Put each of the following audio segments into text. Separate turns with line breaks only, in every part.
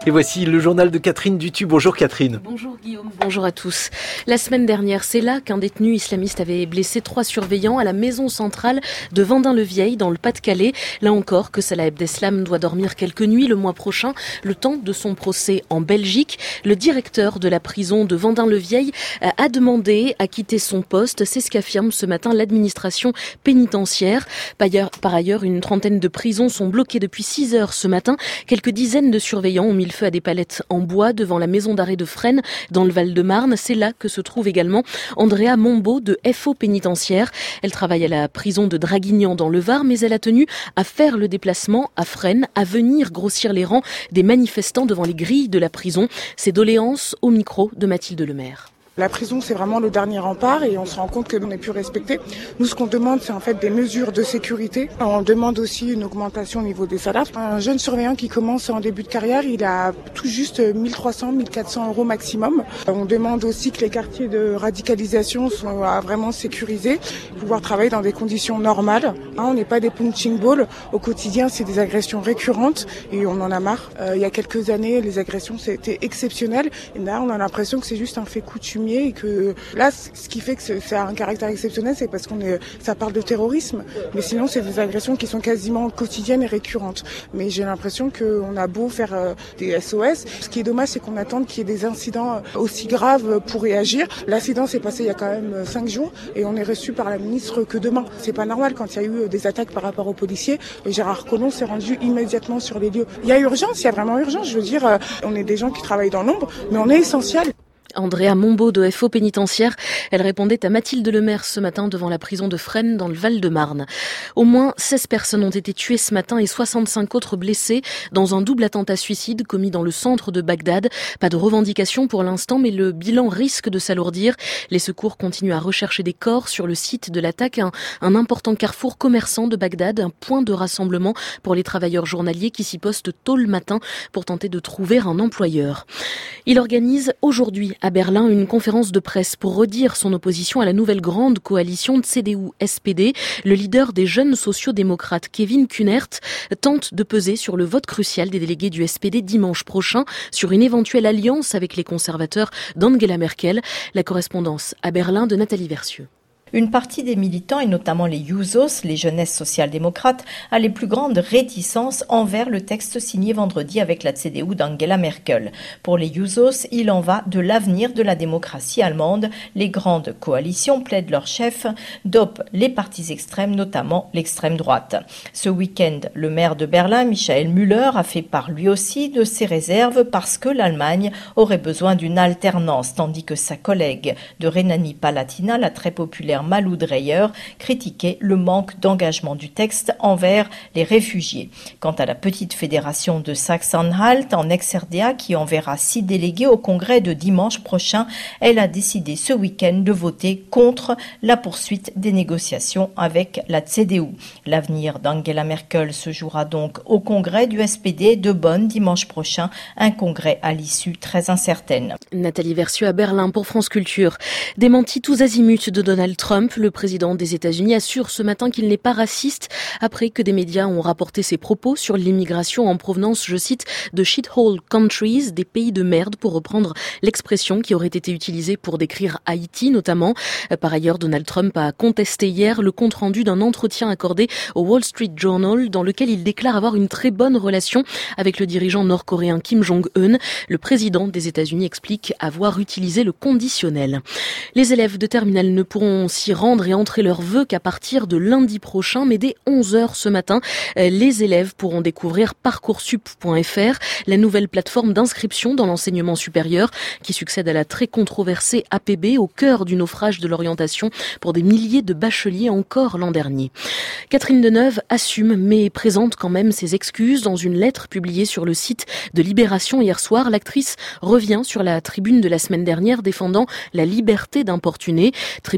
Et voici le journal de Catherine Dutu. Bonjour Catherine.
Bonjour Guillaume, bonjour à tous. La semaine dernière, c'est là qu'un détenu islamiste avait blessé 3 surveillants à la maison centrale de Vendin-le-Vieil dans le Pas-de-Calais. Là encore, que Salah Abdeslam doit dormir quelques nuits le mois prochain, le temps de son procès en Belgique. Le directeur de la prison de Vendin-le-Vieil a demandé à quitter son poste. C'est ce qu'affirme ce matin l'administration pénitentiaire. Par ailleurs, une trentaine de prisons sont bloquées depuis 6 heures ce matin. Quelques dizaines de surveillants ont mis le feu à des palettes en bois devant la maison d'arrêt de Fresnes dans le Val-de-Marne. C'est là que se trouve également Andrea Mombo de FO pénitentiaire. Elle travaille à la prison de Draguignan dans le Var, mais elle a tenu à faire le déplacement à Fresnes, à venir grossir les rangs des manifestants devant les grilles de la prison. Ses doléances au micro de Mathilde Lemaire.
La prison, c'est vraiment le dernier rempart et on se rend compte que l'on n'est plus respecté. Nous, ce qu'on demande, c'est en fait des mesures de sécurité. On demande aussi une augmentation au niveau des salaires. Un jeune surveillant qui commence en début de carrière, il a tout juste 1300, 1400 euros maximum. On demande aussi que les quartiers de radicalisation soient vraiment sécurisés, pouvoir travailler dans des conditions normales. On n'est pas des punching balls. Au quotidien, c'est des agressions récurrentes et on en a marre. Il y a quelques années, les agressions, c'était exceptionnel. Et là, on a l'impression que c'est juste un fait coutumier. Et que là, ce qui fait que c'est un caractère exceptionnel, c'est parce ça parle de terrorisme. Mais sinon, c'est des agressions qui sont quasiment quotidiennes et récurrentes. Mais j'ai l'impression qu'on a beau faire des SOS. Ce qui est dommage, c'est qu'on attend qu'il y ait des incidents aussi graves pour réagir. L'incident s'est passé il y a quand même 5 jours et on est reçu par la ministre que demain. C'est pas normal quand il y a eu des attaques par rapport aux policiers. Et Gérard Collomb s'est rendu immédiatement sur les lieux. Il y a urgence, il y a vraiment urgence. Je veux dire, on est des gens qui travaillent dans l'ombre, mais on est essentiel.
Andrea Mombo de FO pénitentiaire, elle répondait à Mathilde Lemaire ce matin devant la prison de Fresnes dans le Val-de-Marne. Au moins 16 personnes ont été tuées ce matin et 65 autres blessées dans un double attentat suicide commis dans le centre de Bagdad. Pas de revendication pour l'instant, mais le bilan risque de s'alourdir. Les secours continuent à rechercher des corps sur le site de l'attaque, un important carrefour commerçant de Bagdad, un point de rassemblement pour les travailleurs journaliers qui s'y postent tôt le matin pour tenter de trouver un employeur. Il organise aujourd'hui à Berlin une conférence de presse pour redire son opposition à la nouvelle grande coalition de CDU-SPD. Le leader des jeunes sociaux-démocrates, Kevin Kühnert, tente de peser sur le vote crucial des délégués du SPD dimanche prochain sur une éventuelle alliance avec les conservateurs d'Angela Merkel. La correspondance à Berlin de Nathalie Versieux.
Une partie des militants, et notamment les Jusos, les jeunesses social-démocrates, a les plus grandes réticences envers le texte signé vendredi avec la CDU d'Angela Merkel. Pour les Jusos, il en va de l'avenir de la démocratie allemande. Les grandes coalitions, plaident leurs chefs, dopent les partis extrêmes, notamment l'extrême droite. Ce week-end, le maire de Berlin, Michael Müller, a fait part lui aussi de ses réserves parce que l'Allemagne aurait besoin d'une alternance, tandis que sa collègue de Rhénanie-Palatinat, la très populaire Malu Dreyer, critiquait le manque d'engagement du texte envers les réfugiés. Quant à la petite fédération de Saxe-Anhalt en ex-RDA qui enverra 6 délégués au congrès de dimanche prochain, elle a décidé ce week-end de voter contre la poursuite des négociations avec la CDU. L'avenir d'Angela Merkel se jouera donc au congrès du SPD de Bonn dimanche prochain, un congrès à l'issue très incertaine.
Nathalie Versieux à Berlin pour France Culture. Démenti tous azimuts de Donald Trump, le président des États-Unis assure ce matin qu'il n'est pas raciste après que des médias ont rapporté ses propos sur l'immigration en provenance, je cite, de shithole countries, des pays de merde, pour reprendre l'expression qui aurait été utilisée pour décrire Haïti notamment. Par ailleurs, Donald Trump a contesté hier le compte-rendu d'un entretien accordé au Wall Street Journal dans lequel il déclare avoir une très bonne relation avec le dirigeant nord-coréen Kim Jong-un. Le président des États-Unis explique avoir utilisé le conditionnel. Les élèves de terminale ne pourront s'y rendre et entrer leurs vœux qu'à partir de lundi prochain, mais dès 11h ce matin, les élèves pourront découvrir parcoursup.fr, la nouvelle plateforme d'inscription dans l'enseignement supérieur qui succède à la très controversée APB, au cœur du naufrage de l'orientation pour des milliers de bacheliers encore l'an dernier. Catherine Deneuve assume mais présente quand même ses excuses dans une lettre publiée sur le site de Libération hier soir. L'actrice revient sur la tribune de la semaine dernière défendant la liberté d'importuner, tribune signée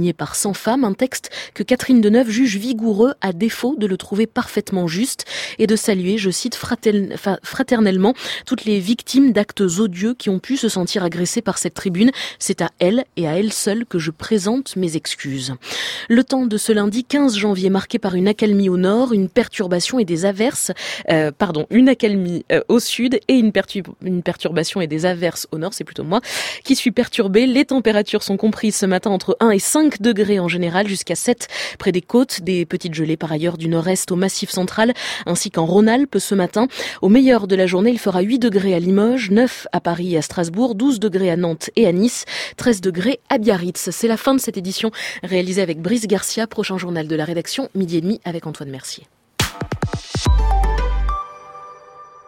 signé par 100 femmes, un texte que Catherine Deneuve juge vigoureux à défaut de le trouver parfaitement juste et de saluer, je cite, fraternellement toutes les victimes d'actes odieux qui ont pu se sentir agressées par cette tribune. C'est à elle et à elle seule que je présente mes excuses. Le temps de ce lundi 15 janvier marqué par une accalmie au nord, une perturbation et des averses, une accalmie au sud et une perturbation et des averses au nord, c'est plutôt moi qui suis perturbée. Les températures sont comprises ce matin entre 1 et 5 degrés en général, jusqu'à 7 près des côtes, des petites gelées par ailleurs du nord-est au Massif central, ainsi qu'en Rhône-Alpes ce matin. Au meilleur de la journée, il fera 8 degrés à Limoges, 9 à Paris et à Strasbourg, 12 degrés à Nantes et à Nice, 13 degrés à Biarritz. C'est la fin de cette édition réalisée avec Brice Garcia. Prochain journal de la rédaction, 12h30 avec Antoine Mercier.